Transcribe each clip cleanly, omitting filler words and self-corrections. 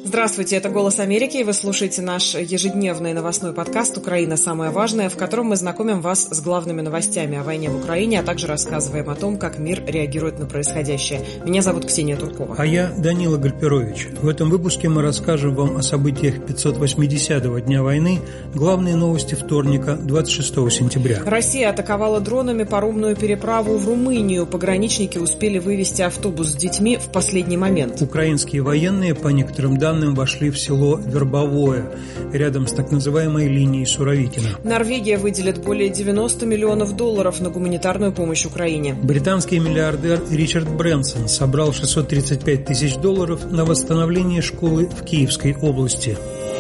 Здравствуйте, это «Голос Америки», и вы слушаете наш ежедневный новостной подкаст «Украина. Самое важное», в котором мы знакомим вас с главными новостями о войне в Украине, а также рассказываем о том, как мир реагирует на происходящее. Меня зовут Ксения Туркова. А я Данила Гальперович. В этом выпуске мы расскажем вам о событиях 580-го дня войны, главные новости вторника, 26 сентября. Россия атаковала дронами паромную переправу в Румынию. Пограничники успели вывести автобус с детьми в последний момент. Украинские военные, по некоторым данным, вошли в село Вербовое, рядом с так называемой линией Суровикина. Норвегия выделит более $90 миллионов на гуманитарную помощь Украине. Британский миллиардер Ричард Брэнсон собрал $635 тысяч на восстановление школы в Киевской области.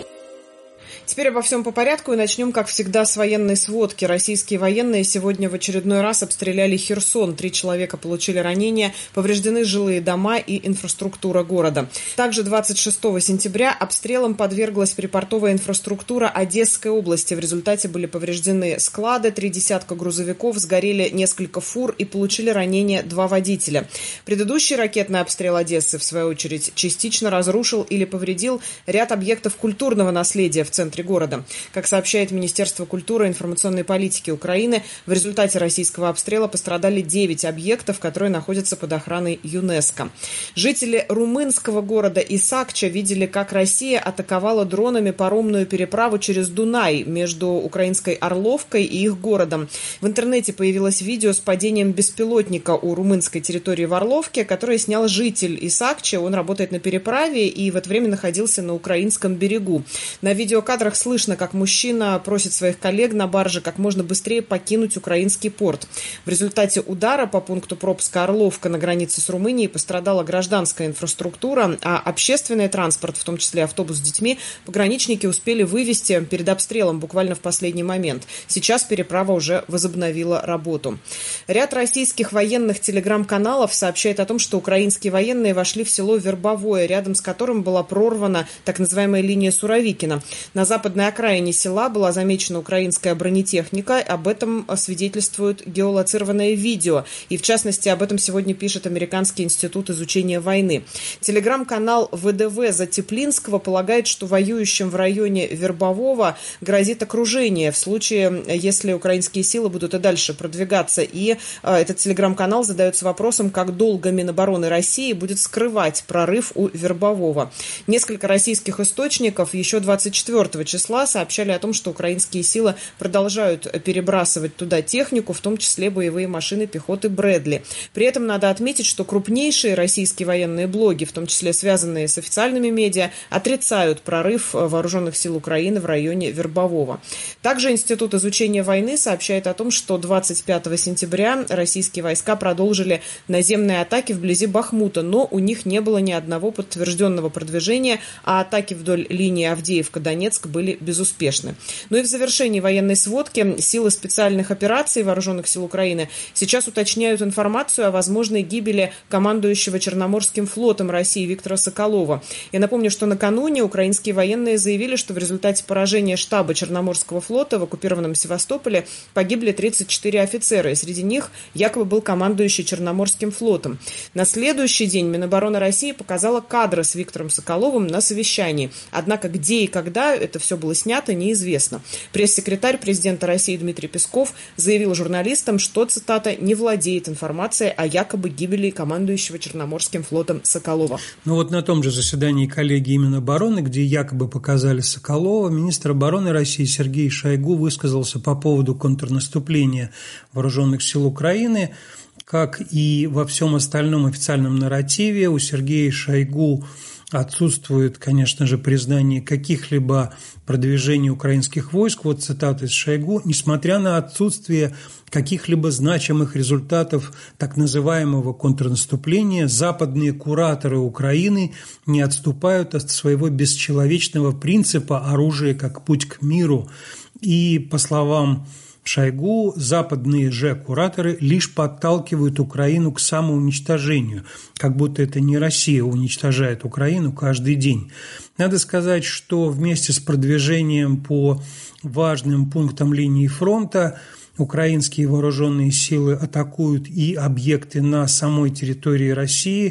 Теперь обо всем по порядку и начнем, как всегда, с военной сводки. Российские военные сегодня в очередной раз обстреляли Херсон. 3 человека получили ранения, повреждены жилые дома и инфраструктура города. Также 26 сентября обстрелам подверглась припортовая инфраструктура Одесской области. В результате были повреждены склады, 3 десятка грузовиков, сгорели несколько фур и получили ранения 2 водителя. Предыдущий ракетный обстрел Одессы, в свою очередь, частично разрушил или повредил ряд объектов культурного наследия в центре города. Как сообщает Министерство культуры и информационной политики Украины, в результате российского обстрела пострадали 9 объектов, которые находятся под охраной ЮНЕСКО. Жители румынского города Исакча видели, как Россия атаковала дронами паромную переправу через Дунай между украинской Орловкой и их городом. В интернете появилось видео с падением беспилотника у румынской территории в Орловке, которое снял житель Исакча. Он работает на переправе и в это время находился на украинском берегу. На видеокадрах слышно, как мужчина просит своих коллег на барже как можно быстрее покинуть украинский порт. В результате удара по пункту пропуска Орловка на границе с Румынией пострадала гражданская инфраструктура, а общественный транспорт, в том числе автобус с детьми, пограничники успели вывести перед обстрелом буквально в последний момент. Сейчас переправа уже возобновила работу. Ряд российских военных телеграм-каналов сообщает о том, что украинские военные вошли в село Вербовое, рядом с которым была прорвана так называемая линия Суровикина. На западной окраине села была замечена украинская бронетехника. Об этом свидетельствует геолоцированное видео. И, в частности, об этом сегодня пишет Американский институт изучения войны. Телеграм-канал ВДВ Затеплинского полагает, что воюющим в районе Вербового грозит окружение в случае, если украинские силы будут и дальше продвигаться. И этот телеграм-канал задается вопросом, как долго Минобороны России будет скрывать прорыв у Вербового. Несколько российских источников еще 24 числа сообщали о том, что украинские силы продолжают перебрасывать туда технику, в том числе боевые машины пехоты Брэдли. При этом надо отметить, что крупнейшие российские военные блоги, в том числе связанные с официальными медиа, отрицают прорыв вооруженных сил Украины в районе Вербового. Также Институт изучения войны сообщает о том, что 25 сентября российские войска продолжили наземные атаки вблизи Бахмута, но у них не было ни одного подтвержденного продвижения, а атаки вдоль линии Авдеевка-Донецк были безуспешны. Ну и в завершении военной сводки силы специальных операций Вооруженных сил Украины сейчас уточняют информацию о возможной гибели командующего Черноморским флотом России Виктора Соколова. Я напомню, что накануне украинские военные заявили, что в результате поражения штаба Черноморского флота в оккупированном Севастополе погибли 34 офицера, и среди них якобы был командующий Черноморским флотом. На следующий день Минобороны России показала кадры с Виктором Соколовым на совещании. Однако где и когда это все было снято, неизвестно. Пресс-секретарь президента России Дмитрий Песков заявил журналистам, что, цитата, не владеет информацией о якобы гибели командующего Черноморским флотом Соколова. Ну вот на том же заседании коллегии Минобороны, где якобы показали Соколова, министр обороны России Сергей Шойгу высказался по поводу контрнаступления вооруженных сил Украины. Как и во всем остальном официальном нарративе, у Сергея Шойгу отсутствует, конечно же, признание каких-либо продвижений украинских войск. Вот цитата из Шойгу. «Несмотря на отсутствие каких-либо значимых результатов так называемого контрнаступления, западные кураторы Украины не отступают от своего бесчеловечного принципа оружия как путь к миру». И, по словам Шойгу, западные же кураторы лишь подталкивают Украину к самоуничтожению, как будто это не Россия уничтожает Украину каждый день. Надо сказать, что вместе с продвижением по важным пунктам линии фронта украинские вооруженные силы атакуют и объекты на самой территории России.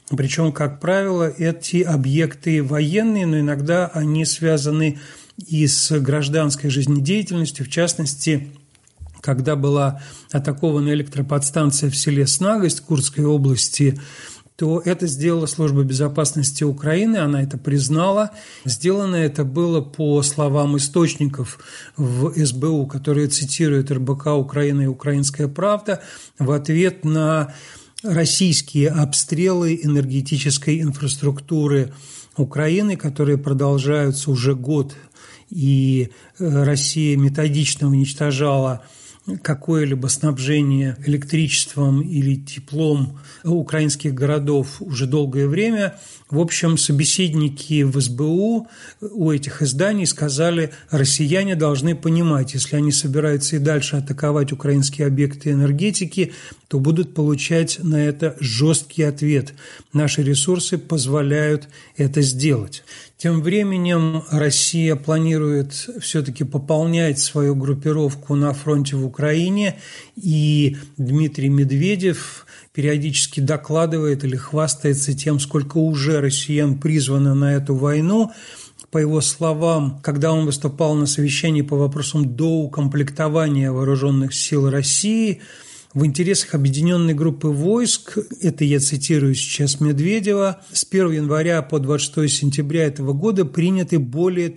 Причем, как правило, эти объекты военные, но иногда они связаны и с гражданской жизнедеятельностью. В частности, когда была атакована электроподстанция в селе Снагость Курской области, то это сделала Служба безопасности Украины, она это признала. Сделано это было по словам источников в СБУ, которые цитируют РБК Украина и «Украинская правда», в ответ на российские обстрелы энергетической инфраструктуры Украины, которые продолжаются уже год, и Россия методично уничтожала какое-либо снабжение электричеством или теплом украинских городов уже долгое время. В общем, собеседники в СБУ у этих изданий сказали, россияне должны понимать, если они собираются и дальше атаковать украинские объекты энергетики, то будут получать на это жесткий ответ. Наши ресурсы позволяют это сделать. Тем временем Россия планирует все-таки пополнять свою группировку на фронте в Украине, и Дмитрий Медведев периодически докладывает или хвастается тем, сколько уже россиян призвано на эту войну. По его словам, когда он выступал на совещании по вопросам доукомплектования вооруженных сил России, в интересах объединенной группы войск, это я цитирую сейчас Медведева, с 1 января по 26 сентября этого года приняты более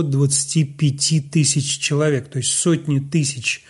325 тысяч человек, то есть сотни тысяч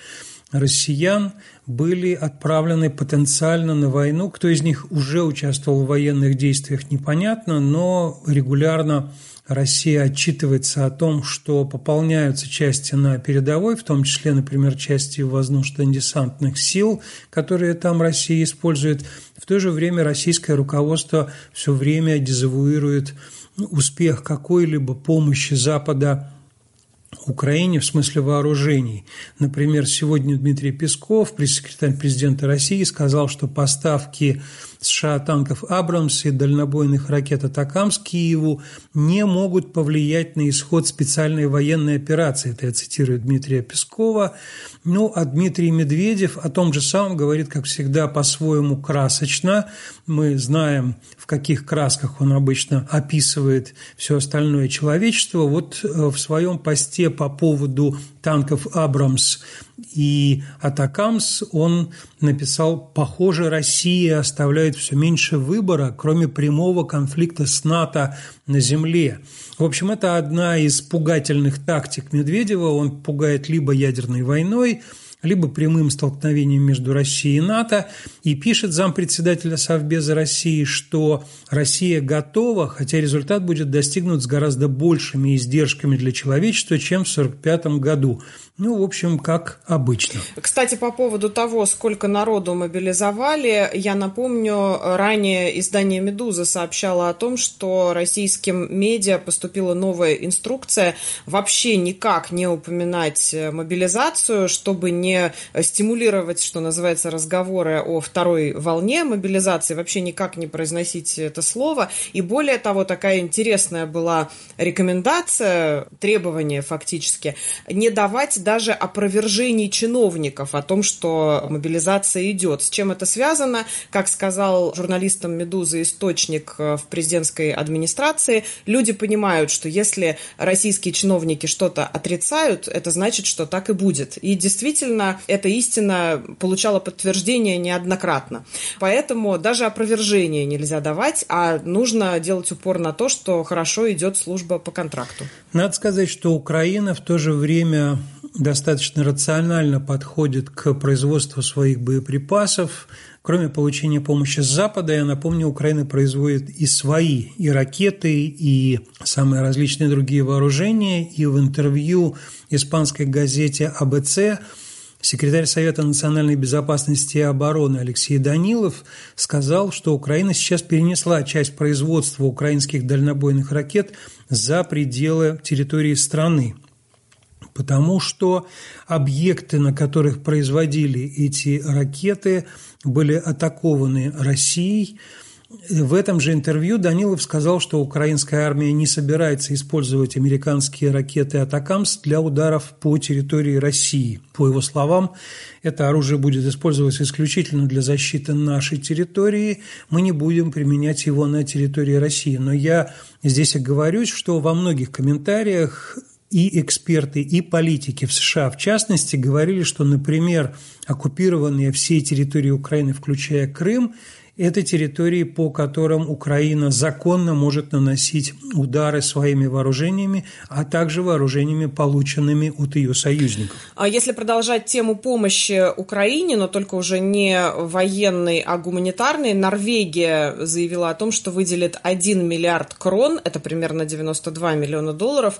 россиян были отправлены потенциально на войну. Кто из них уже участвовал в военных действиях, непонятно, но регулярно Россия отчитывается о том, что пополняются части на передовой, в том числе, например, части воздушно-десантных сил, которые там Россия использует. В то же время российское руководство все время дезавуирует успех какой-либо помощи Запада Украине в смысле вооружений. Например, сегодня Дмитрий Песков, пресс-секретарь президента России, сказал, что поставки США танков «Абрамс» и дальнобойных ракет «Атакамс» Киеву не могут повлиять на исход специальной военной операции. Это я цитирую Дмитрия Пескова. А Дмитрий Медведев о том же самом говорит, как всегда, по-своему красочно. Мы знаем, в каких красках он обычно описывает все остальное человечество. Вот в своем посте по поводу танков «Абрамс» и «Атакамс» он написал: «Похоже, Россия оставляет все меньше выбора, кроме прямого конфликта с НАТО на земле». В общем, это одна из пугательных тактик Медведева. Он пугает либо ядерной войной, либо прямым столкновением между Россией и НАТО. И пишет зампредседателя Совбеза России, что Россия готова, хотя результат будет достигнут с гораздо большими издержками для человечества, чем в 1945 году. В общем, как обычно. Кстати, по поводу того, сколько народу мобилизовали, я напомню, ранее издание «Медуза» сообщало о том, что российским медиа поступила новая инструкция вообще никак не упоминать мобилизацию, чтобы не стимулировать, что называется, разговоры о второй волне мобилизации, вообще никак не произносить это слово. И более того, такая интересная была рекомендация, требование фактически, не давать даже опровержений чиновников о том, что мобилизация идет. С чем это связано? Как сказал журналистам «Медузы» источник в президентской администрации, люди понимают, что если российские чиновники что-то отрицают, это значит, что так и будет. И действительно, эта истина получала подтверждение неоднократно. Поэтому даже опровержения нельзя давать, а нужно делать упор на то, что хорошо идет служба по контракту. Надо сказать, что Украина в то же время достаточно рационально подходит к производству своих боеприпасов. Кроме получения помощи с Запада, я напомню, Украина производит и свои, и ракеты, и самые различные другие вооружения. И в интервью испанской газете АБЦ секретарь Совета национальной безопасности и обороны Алексей Данилов сказал, что Украина сейчас перенесла часть производства украинских дальнобойных ракет за пределы территории страны, потому что объекты, на которых производили эти ракеты, были атакованы Россией. В этом же интервью Данилов сказал, что украинская армия не собирается использовать американские ракеты «Атакамс» для ударов по территории России. По его словам, это оружие будет использоваться исключительно для защиты нашей территории. Мы не будем применять его на территории России. Но я здесь оговорюсь, что во многих комментариях и эксперты, и политики в США, в частности, говорили, что, например, оккупированные все территории Украины, включая Крым, это территории, по которым Украина законно может наносить удары своими вооружениями, а также вооружениями, полученными от ее союзников. А если продолжать тему помощи Украине, но только уже не военной, а гуманитарной, Норвегия заявила о том, что выделит 1 миллиард крон, это примерно $92 миллиона,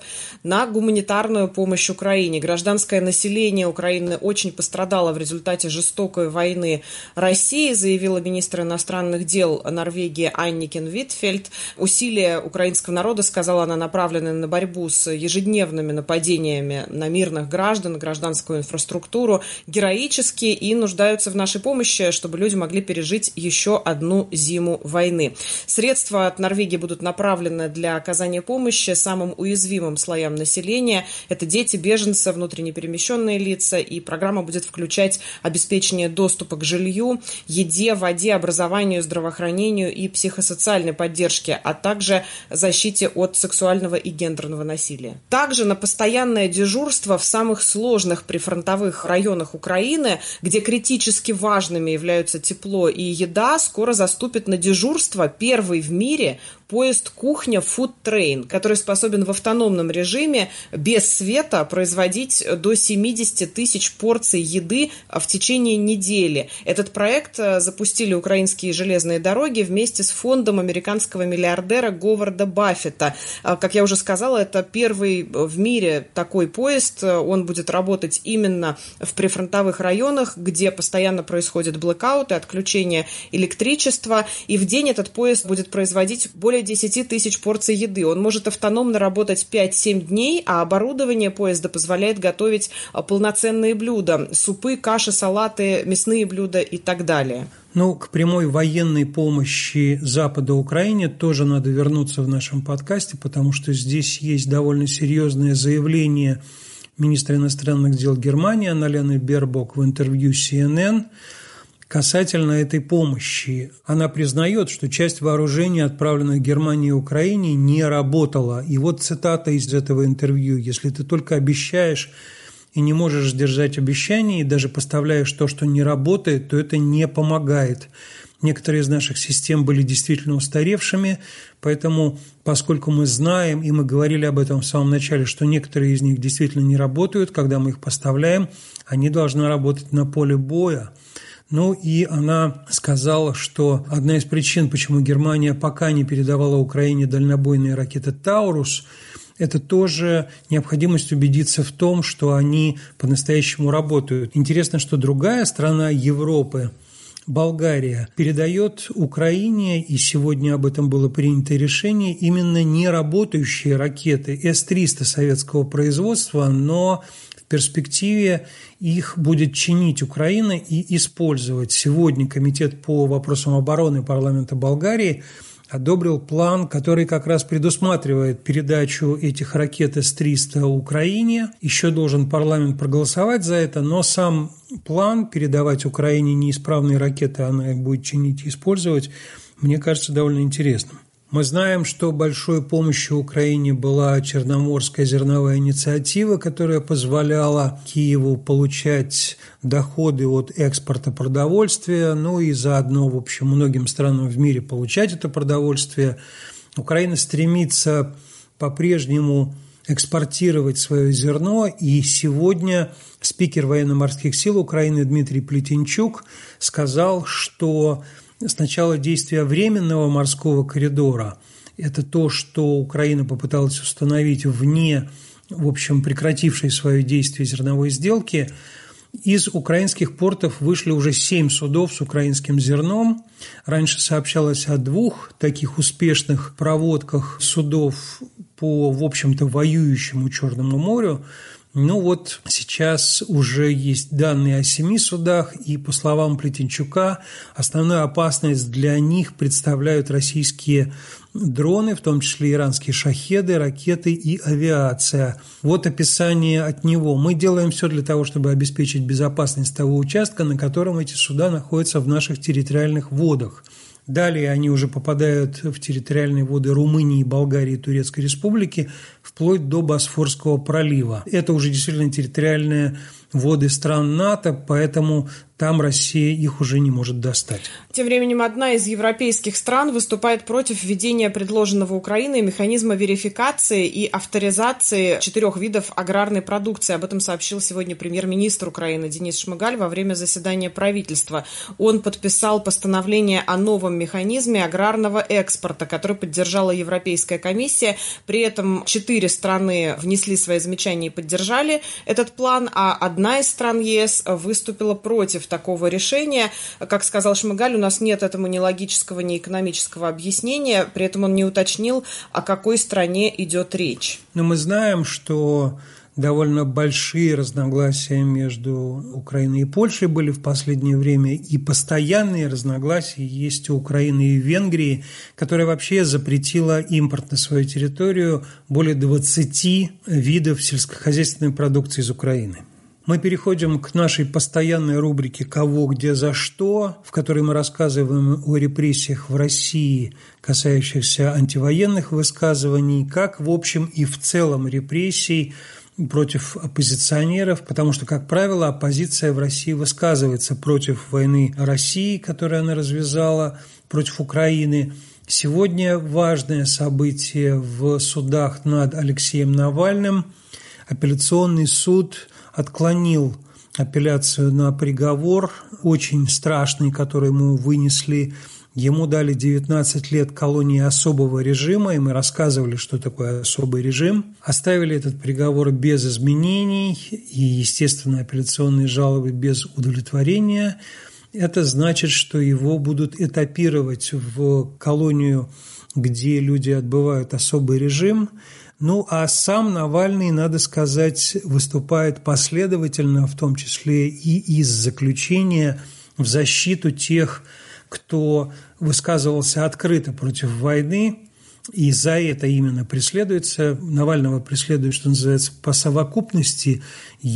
на гуманитарную помощь Украине. Гражданское население Украины очень пострадало в результате жестокой войны России, заявила министр иностранных дел Норвегии Анникен Витфельд. Усилия украинского народа, сказала она, направлены на борьбу с ежедневными нападениями на мирных граждан, гражданскую инфраструктуру, героические и нуждаются в нашей помощи, чтобы люди могли пережить еще одну зиму войны. Средства от Норвегии будут направлены для оказания помощи самым уязвимым слоям населения. Это дети, беженцы, внутренне перемещенные лица, и программа будет включать обеспечение доступа к жилью, еде, воде, образованию, здравоохранению и психосоциальной поддержке, а также защите от сексуального и гендерного насилия. Также на постоянное дежурство в самых сложных прифронтовых районах Украины, где критически важными являются тепло и еда, скоро заступит на дежурство первый в мире поезд «Кухня Food Train», который способен в автономном режиме без света производить до 70 тысяч порций еды в течение недели. Этот проект запустили украинские железные дороги вместе с фондом американского миллиардера Говарда Баффета. Как я уже сказала, это первый в мире такой поезд. Он будет работать именно в прифронтовых районах, где постоянно происходят блэкауты, отключение электричества. И в день этот поезд будет производить более 10 тысяч порций еды. Он может автономно работать 5-7 дней, а оборудование поезда позволяет готовить полноценные блюда, супы, каши, салаты, мясные блюда и так далее. Ну, к прямой военной помощи Запада Украине тоже надо вернуться в нашем подкасте, потому что здесь есть довольно серьезное заявление министра иностранных дел Германии Анналены Бербок в интервью CNN касательно этой помощи. Она признает, что часть вооружений, отправленных Германии и Украине, не работала. И вот цитата из этого интервью: «Если ты только обещаешь и не можешь сдержать обещания, и даже поставляешь то, что не работает, то это не помогает. Некоторые из наших систем были действительно устаревшими, поэтому, поскольку мы знаем, и мы говорили об этом в самом начале, что некоторые из них действительно не работают, когда мы их поставляем, они должны работать на поле боя». Ну и она сказала, что одна из причин, почему Германия пока не передавала Украине дальнобойные ракеты «Таурус», это тоже необходимость убедиться в том, что они по-настоящему работают. Интересно, что другая страна Европы, Болгария, передает Украине, и сегодня об этом было принято решение, именно неработающие ракеты С-300 советского производства, но в перспективе их будет чинить Украина и использовать. Сегодня Комитет по вопросам обороны парламента Болгарии одобрил план, который как раз предусматривает передачу этих ракет С-300 Украине. Еще должен парламент проголосовать за это, но сам план передавать Украине неисправные ракеты, она их будет чинить и использовать, мне кажется довольно интересным. Мы знаем, что большой помощью Украине была Черноморская зерновая инициатива, которая позволяла Киеву получать доходы от экспорта продовольствия, ну и заодно, в общем, многим странам в мире получать это продовольствие. Украина стремится по-прежнему экспортировать свое зерно, и сегодня спикер военно-морских сил Украины Дмитрий Плетенчук сказал, что с начала действия временного морского коридора, это то, что Украина попыталась установить вне, в общем, прекратившей свое действие зерновой сделки, из украинских портов вышли уже 7 судов с украинским зерном. Раньше сообщалось о 2 таких успешных проводках судов по, в общем-то, воюющему Черному морю. Сейчас уже есть данные о 7 судах, и, по словам Плетенчука, основную опасность для них представляют российские дроны, в том числе иранские шахеды, ракеты и авиация. Вот описание от него. Мы делаем все для того, чтобы обеспечить безопасность того участка, на котором эти суда находятся в наших территориальных водах. Далее они уже попадают в территориальные воды Румынии, Болгарии и Турецкой Республики, вплоть до Босфорского пролива. Это уже действительно территориальные воды стран НАТО, поэтому там Россия их уже не может достать. Тем временем одна из европейских стран выступает против введения предложенного Украиной механизма верификации и авторизации 4 видов аграрной продукции. Об этом сообщил сегодня премьер-министр Украины Денис Шмыгаль во время заседания правительства. Он подписал постановление о новом механизме аграрного экспорта, который поддержала Европейская комиссия. При этом 4 страны внесли свои замечания и поддержали этот план, а одна из стран ЕС выступила против такого решения. Как сказал Шмыгаль, у нас нет этому ни логического, ни экономического объяснения. При этом он не уточнил, о какой стране идет речь. Но мы знаем, что довольно большие разногласия между Украиной и Польшей были в последнее время, и постоянные разногласия есть у Украины и Венгрии, которая вообще запретила импорт на свою территорию более 20 видов сельскохозяйственной продукции из Украины. Мы переходим к нашей постоянной рубрике «Кого, где, за что», в которой мы рассказываем о репрессиях в России, касающихся антивоенных высказываний, как в общем и в целом репрессий против оппозиционеров, потому что, как правило, оппозиция в России высказывается против войны России, которую она развязала, против Украины. Сегодня важное событие в судах над Алексеем Навальным. Апелляционный суд отклонил апелляцию на приговор, очень страшный, который ему вынесли. Ему дали 19 лет колонии особого режима, и мы рассказывали, что такое особый режим. Оставили этот приговор без изменений и, естественно, апелляционные жалобы без удовлетворения. Это значит, что его будут этапировать в колонию, где люди отбывают особый режим. А сам Навальный, надо сказать, выступает последовательно, в том числе и из заключения, в защиту тех, кто высказывался открыто против войны, и за это именно преследуется. Навального преследует, что называется, по совокупности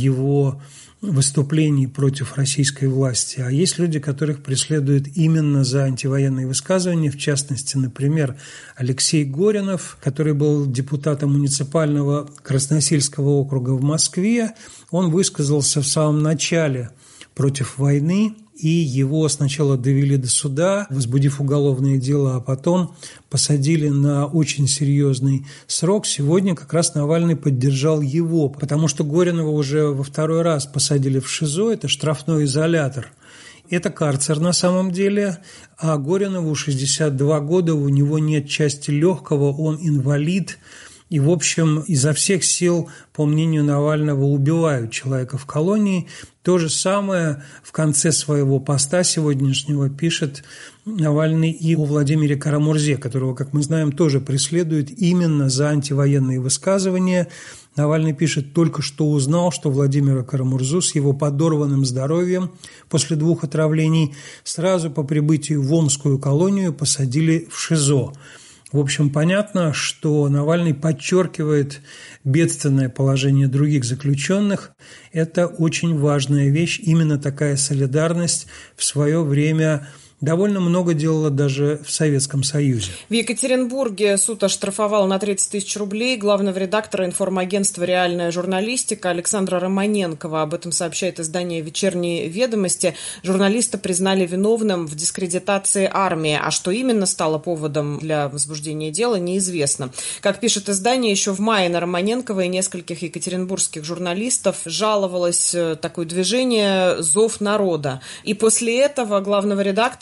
его выступлений против российской власти, а есть люди, которых преследуют именно за антивоенные высказывания, в частности, например, Алексей Горинов, который был депутатом муниципального Красносельского округа в Москве. Он высказался в самом начале против войны, и его сначала довели до суда, возбудив уголовное дело, а потом посадили на очень серьезный срок. Сегодня как раз Навальный поддержал его, потому что Горинова уже во 2-й раз посадили в ШИЗО, это штрафной изолятор. Это карцер на самом деле, а Горинову 62 года, у него нет части легкого, он инвалид. И, в общем, изо всех сил, по мнению Навального, убивают человека в колонии. То же самое в конце своего поста сегодняшнего пишет Навальный и о Владимире Карамурзе, которого, как мы знаем, тоже преследуют именно за антивоенные высказывания. Навальный пишет: «Только что узнал, что Владимира Карамурзу с его подорванным здоровьем после 2 отравлений сразу по прибытию в Омскую колонию посадили в ШИЗО». В общем, понятно, что Навальный подчеркивает бедственное положение других заключенных. Это очень важная вещь, именно такая солидарность в свое время довольно много делала даже в Советском Союзе. В Екатеринбурге суд оштрафовал на 30 тысяч рублей главного редактора информагентства «Реальная журналистика» Александра Романенкова. Об этом сообщает издание «Вечерние ведомости». Журналиста признали виновным в дискредитации армии, а что именно стало поводом для возбуждения дела, неизвестно. Как пишет издание, еще в мае на Романенкова и нескольких екатеринбургских журналистов жаловалось такое движение «Зов народа». И после этого главного редактора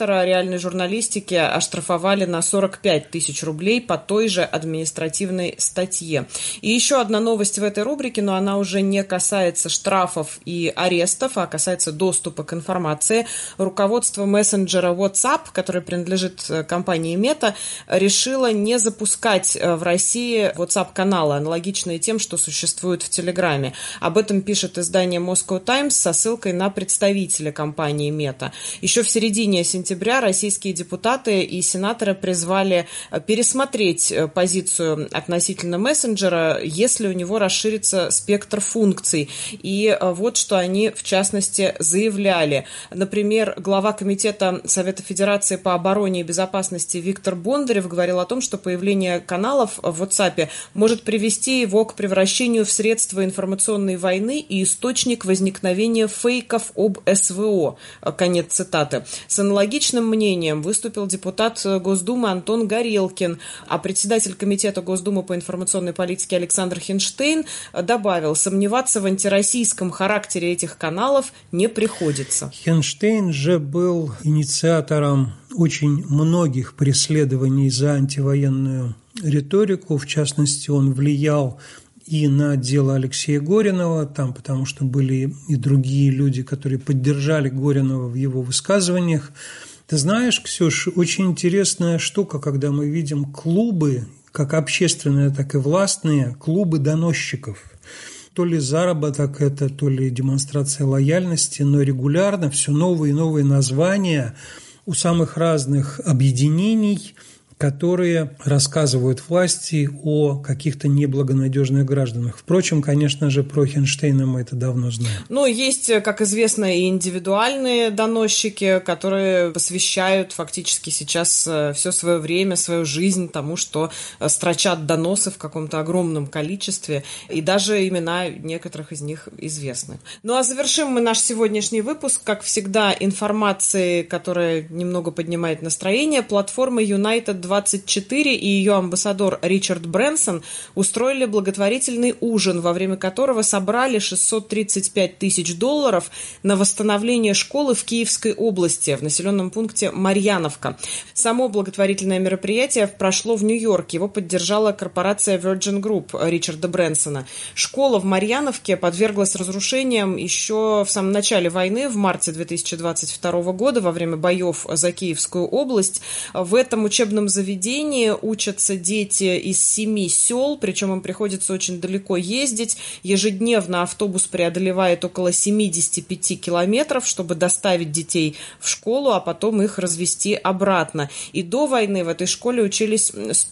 редактора реальной журналистики оштрафовали на 45 тысяч рублей по той же административной статье. И еще одна новость в этой рубрике, но она уже не касается штрафов и арестов, а касается доступа к информации. Руководство мессенджера WhatsApp, который принадлежит компании Meta, решило не запускать в России WhatsApp-каналы, аналогичные тем, что существуют в Телеграме. Об этом пишет издание Moscow Times со ссылкой на представителя компании Meta. Еще в середине сентября российские депутаты и сенаторы призвали пересмотреть позицию относительно мессенджера, если у него расширится спектр функций. И вот что они, в частности, заявляли. Например, глава Комитета Совета Федерации по обороне и безопасности Виктор Бондарев говорил о том, что появление каналов в WhatsApp может привести его к превращению в средство информационной войны и источник возникновения фейков об СВО. Конец цитаты. С аналогичным мнением выступил депутат Госдумы Антон Горелкин, а председатель Комитета Госдумы по информационной политике Александр Хинштейн добавил, сомневаться в антироссийском характере этих каналов не приходится. Хинштейн же был инициатором очень многих преследований за антивоенную риторику. В частности, он влиял и на дело Алексея Горинова, там, потому что были и другие люди, которые поддержали Горинова в его высказываниях. Ты знаешь, Ксюш, очень интересная штука, когда мы видим клубы, как общественные, так и властные, клубы доносчиков. То ли заработок это, то ли демонстрация лояльности, но регулярно все новые и новые названия у самых разных объединений, которые рассказывают власти о каких-то неблагонадежных гражданах. Впрочем, конечно же, про Хинштейна мы это давно знаем. Ну, есть, как известно, и индивидуальные доносчики, которые посвящают фактически сейчас все свое время, свою жизнь тому, что строчат доносы в каком-то огромном количестве, и даже имена некоторых из них известны. Ну, а завершим мы наш сегодняшний выпуск, как всегда, информацией, которая немного поднимает настроение. Платформа United24 и ее амбассадор Ричард Брэнсон устроили благотворительный ужин, во время которого собрали $635 тысяч на восстановление школы в Киевской области, в населенном пункте Марьяновка. Само благотворительное мероприятие прошло в Нью-Йорке. Его поддержала корпорация Virgin Group Ричарда Брэнсона. Школа в Марьяновке подверглась разрушениям еще в самом начале войны, в марте 2022 года, во время боев за Киевскую область. В этом учебном заведении учатся дети из 7 сел, причем им приходится очень далеко ездить. Ежедневно автобус преодолевает около 75 километров, чтобы доставить детей в школу, а потом их развезти обратно. И до войны в этой школе учились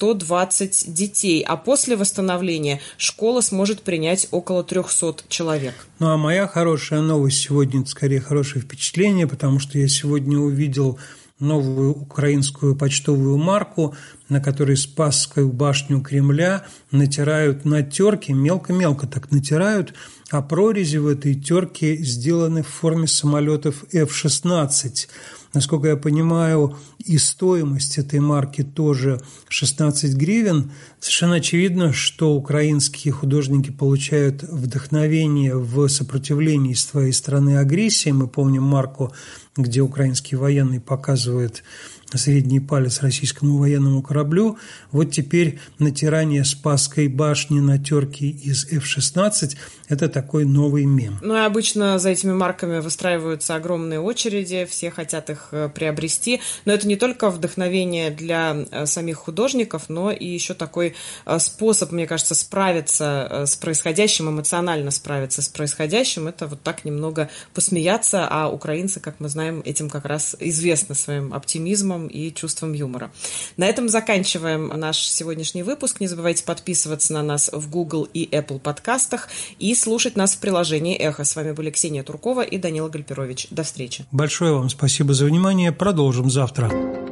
120 детей, а после восстановления школа сможет принять около 300 человек. Ну, а моя хорошая новость сегодня – это скорее хорошее впечатление, потому что я сегодня увидел новую украинскую почтовую марку, на которой Спасскую башню Кремля натирают на терке, мелко-мелко так натирают, а прорези в этой терке сделаны в форме самолетов F-16. Насколько я понимаю, и стоимость этой марки тоже 16 гривен. Совершенно очевидно, что украинские художники получают вдохновение в сопротивлении своей страны агрессии. Мы помним марку, где украинский военный показывает средний палец российскому военному кораблю. Вот теперь натирание Спасской башни на терке из F-16 – это такой новый мем. Ну и обычно за этими марками выстраиваются огромные очереди, все хотят их приобрести. Но это не только вдохновение для самих художников, но и еще такой способ, мне кажется, справиться с происходящим, эмоционально справиться с происходящим. Это вот так немного посмеяться, а украинцы, как мы знаем, этим как раз известны своим оптимизмом и чувством юмора. На этом заканчиваем наш сегодняшний выпуск. Не забывайте подписываться на нас в Google и Apple подкастах и слушать нас в приложении «Эхо». С вами были Ксения Туркова и Данила Гальперович. До встречи. Большое вам спасибо за внимание. Продолжим завтра.